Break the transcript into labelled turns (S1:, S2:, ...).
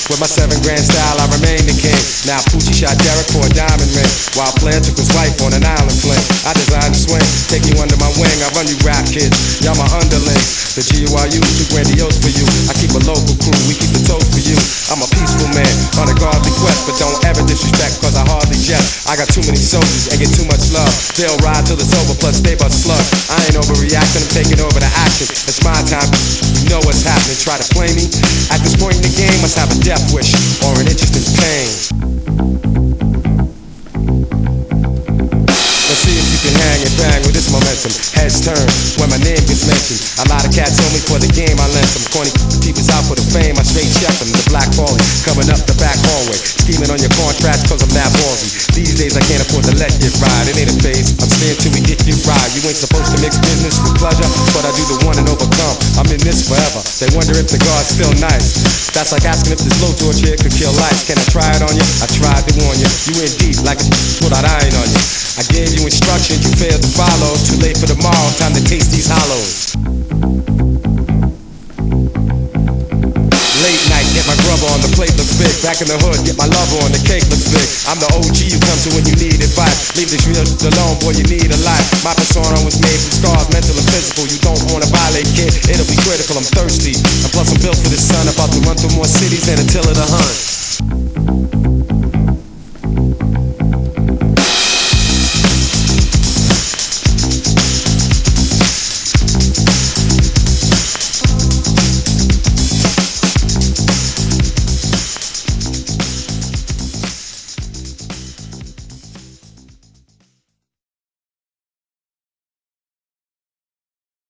S1: With my 7 grand style, I remain the king. Now Poochie shot Derek for a diamond ring, while Flair took his wife on an island fling. I designed the swing, take you under my wing. I run you rap kids, y'all my underlings. The GUIU, too grandiose for you. I keep a local crew, we keep the toast for you. I'm a peaceful man, on a godly quest, but don't ever disrespect, cause I hardly jest. I got too many soldiers and get too much love. They'll ride till it's over, plus they bust slug. I ain't overreacting, I'm taking over the action. It's my time, you know what's happening. Try to play me, at this point in the game, must have a death wish or an interest in pain. Let's see if you can hang and bang with this momentum. Heads turn when my name gets mentioned. A lot of cats on me for the game I lent them. Corny keepers out for the fame, I straight chef them. The black falling, coming up the back hallway. Scheming on your contracts cause I'm that ballsy. These days I can't afford to let it ride. It ain't a phase, I'm staying till we get you right. You ain't supposed to mix business with pleasure, but I do the one and overcome. I'm in this forever, they wonder if the God's still nice. That's like asking if this low torch here could kill life. Can I try it on you? I tried to warn you. You in deep like a put out iron on you. I gave you instructions, you failed to follow. Too late for tomorrow, time to taste these hollows. Late night, get my grub on, the plate looks big. Back in the hood, get my love on, the cake looks big. I'm the OG you come to when you need advice. Leave this real alone, boy, you need a life. My persona was made from scars, mental and physical. You don't wanna violate, kid, it'll be critical. I'm thirsty, and plus I'm built for this sun. About to run through more cities than Attila the Hun.